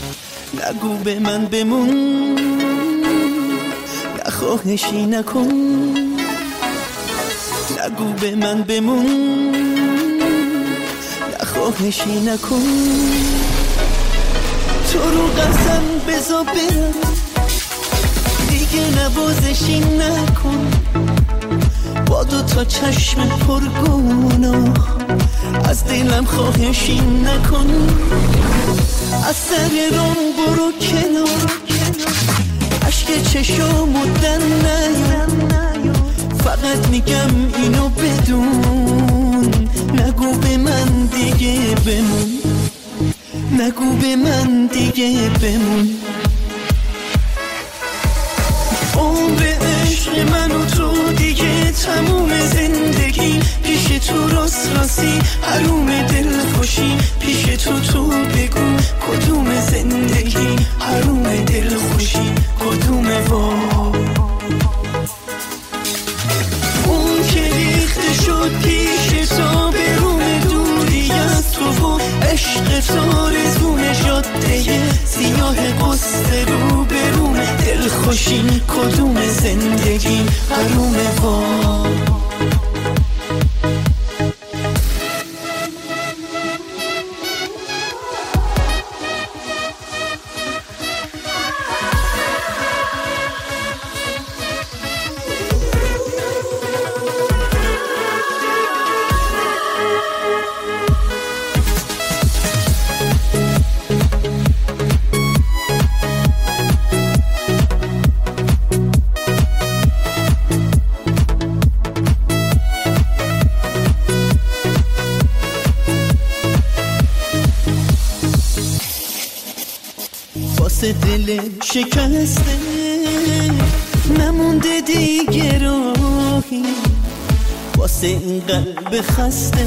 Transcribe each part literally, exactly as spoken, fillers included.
نگو به من بمون، نخواهشی نکن. نگو به من بمون، نخواهشی نکن. تو رو قسم بذار برم، دیگه نوازشی نکن. با دو تا چشم پرگناه از دلم خواهشی نکن. از سر رام برو کنار، عشق چشامو در نیا. فقط میگم اینو بدون، نگو به من دیگه بمون. نگو به من دیگه بمون. عمر عشق من و تو دیگه تموم. زندگی پیش تو راست راستی حروم دل خوشی. پیش تو تو بگو کدوم زندگی حروم دل خوشی کدوم. وا اون که ریخته شد پیش تو به روم دوری از تو و عشق تو رزون جاده سیاه قصه رو به روم دل خوشی کدوم زندگی حروم. وا واسه دل شکسته نمونده دیگه راهی. واسه این قلب خسته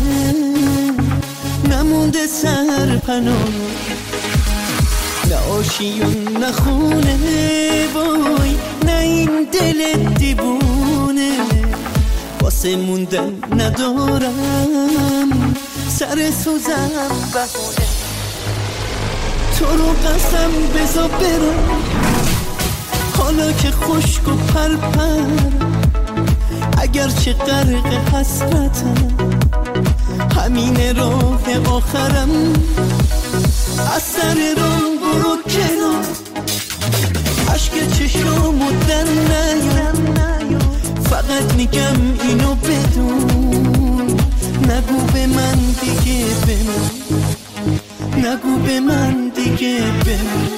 نمونده سرپناه. نه آشیون نه خونه وای، نه این دل دیوونه. واسه موندن ندارم سر سوزم بهونه. تو رو قسم بذار برم حالا که خشک و پرپر. اگرچه غرق حسرتم همین راه آخرم. از سر راه برو کنار، عشق چشامو در نیا. فقط میگم اینو بدون، نگو به من دیگه بمون. نگو به من دیگه بمون.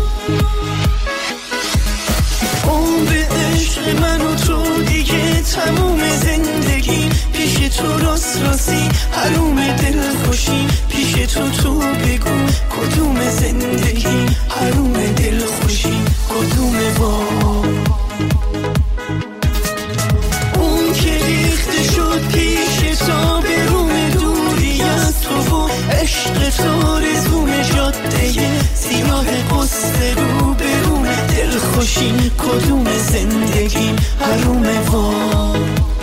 عمر عشق من و تو دیگه تموم. زندگی پیش تو راست راستی حروم دل خوشی. پیش تو تو بگو کدوم زندگی حروم دل خوشی کدوم. وا اون که ریخته شد پیش تو به روم دوری از تو و عشق تو رزون جاده سیاه قصه رو به روم دل خوشی کدوم زندگی حروم. وا